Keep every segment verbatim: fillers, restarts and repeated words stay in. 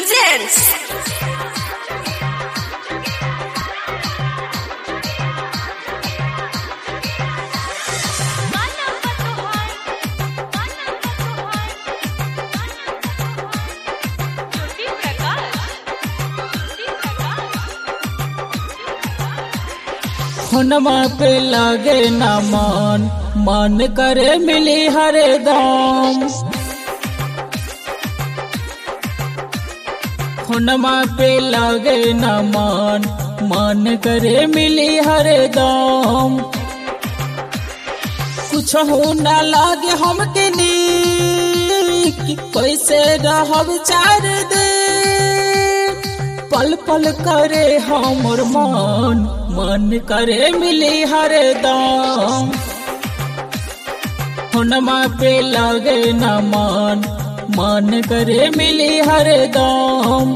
presents हुनमा पे लागे न मन मन करे मिली हरे दम। हुनमा पे लागे न मन मन करे मिली हरे दम। कुछ हो न लागे हमके नीक कैसे रहब चार दे। पल पल करे हमर मन मन करे मिली हरे दम। हुनमा पे लागे न मन मन करे मिली हरे दम।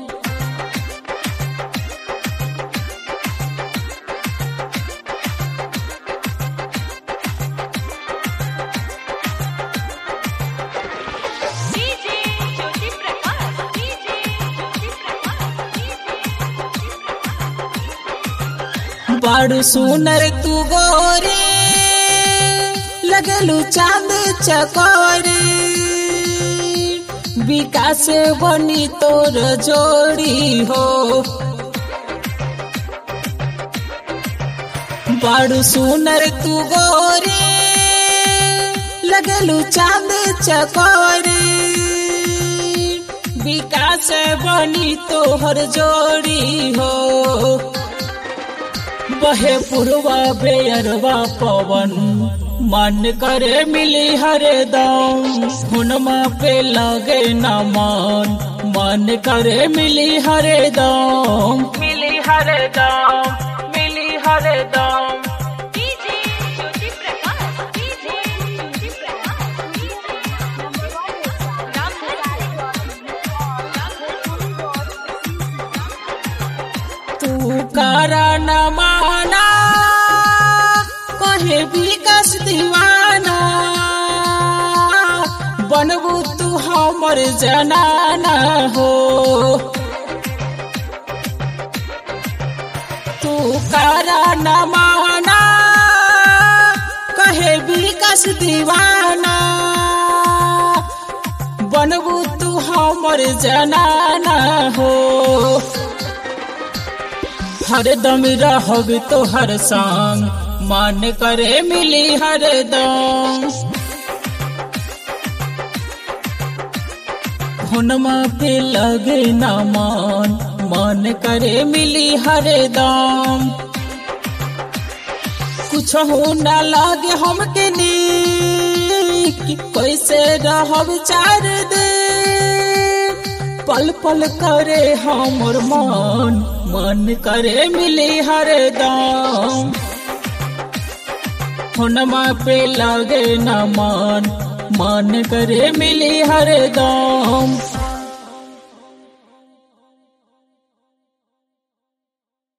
बड़ सुनर तू गोरी लगलू चांद चकोरी। विकास बनी तोर जोड़ी हो। बड़ सुनर तू गोरी लगलू चांद चकोरी। विकास बनी तोहर जोड़ी हो। बहे पुरवा बेअरवा पवन मन करे मिली हरे दम। हुनमा पे लागे न मन मन करे मिली हरे दम। मिली हरे दम मिली हरे दम। तू कारा न माना कहे विकास दीवाना। बनबू तू हमर जनाना हो। तू कारा न माना कहे विकास दीवाना। बनबू तू हमर जनाना हो। हरदम रहब तोहर संग मन करे मिली हरदम। हुनमा पे लगे न मन मन करे मिली हरदम। कुछ हो न लागे हमके नीक कैसे रहब चार दे। पल पल करे हमर मन मन करे मिली हरे दम। हुनमा पे लागे न मन मन करे मिली हरे दम।